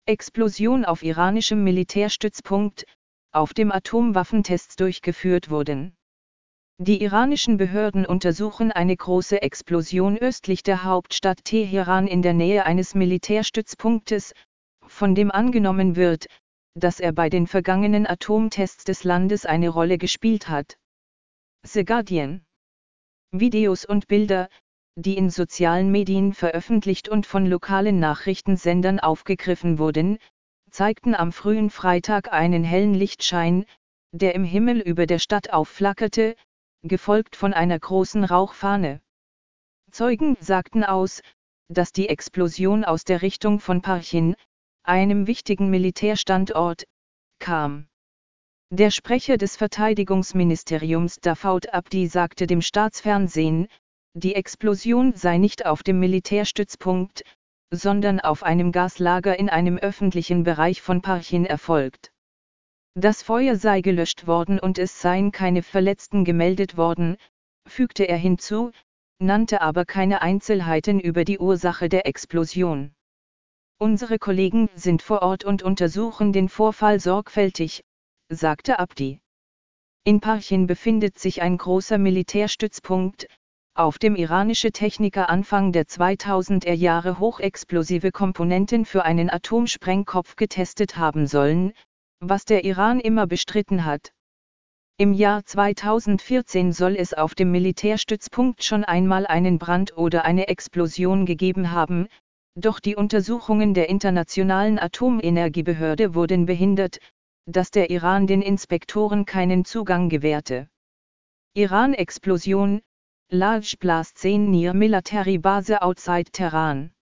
Explosion auf iranischem Militärstützpunkt, auf dem Atomwaffentests durchgeführt wurden. Die iranischen Behörden untersuchen eine große Explosion östlich der Hauptstadt Teheran in der Nähe eines Militärstützpunktes, von dem angenommen wird, dass er bei den vergangenen Atomtests des Landes eine Rolle gespielt hat. The Guardian. Videos und Bilder, die in sozialen Medien veröffentlicht und von lokalen Nachrichtensendern aufgegriffen wurden, zeigten am frühen Freitag einen hellen Lichtschein, der im Himmel über der Stadt aufflackerte, gefolgt von einer großen Rauchfahne. Zeugen sagten aus, dass die Explosion aus der Richtung von Parchin, einem wichtigen Militärstandort, kam. Der Sprecher des Verteidigungsministeriums Dawood Abdi sagte dem Staatsfernsehen, die Explosion sei nicht auf dem Militärstützpunkt, sondern auf einem Gaslager in einem öffentlichen Bereich von Parchin erfolgt. Das Feuer sei gelöscht worden und es seien keine Verletzten gemeldet worden, fügte er hinzu, nannte aber keine Einzelheiten über die Ursache der Explosion. Unsere Kollegen sind vor Ort und untersuchen den Vorfall sorgfältig, sagte Abdi. In Parchin befindet sich ein großer Militärstützpunkt, auf dem iranische Techniker Anfang der 2000er Jahre hochexplosive Komponenten für einen Atomsprengkopf getestet haben sollen, was der Iran immer bestritten hat. Im Jahr 2014 soll es auf dem Militärstützpunkt schon einmal einen Brand oder eine Explosion gegeben haben, doch die Untersuchungen der Internationalen Atomenergiebehörde wurden behindert, dass der Iran den Inspektoren keinen Zugang gewährte. Iran-Explosion, Large Blast Seen near Military Base outside Tehran.